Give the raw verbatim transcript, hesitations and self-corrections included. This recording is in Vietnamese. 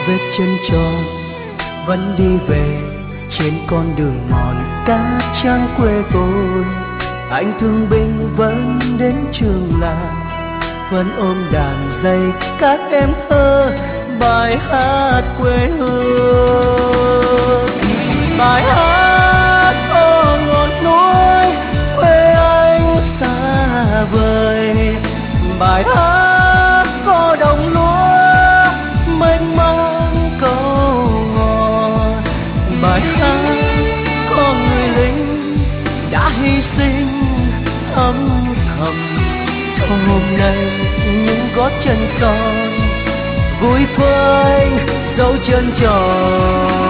vết chân tròn vẫn đi về trên con đường mòn cát trắng quê tôi. Anh thương binh vẫn đến trường làng, vẫn ôm đàn dây các em thơ bài hát quê hương. Bài hát có ngọn núi quê anh xa vời, bài hát có đồng lúa mênh mang câu ngọt, bài hát có người lính đã hy sinh âm thầm. Hôm nay những gót chân son vui phơi dấu chân tròn.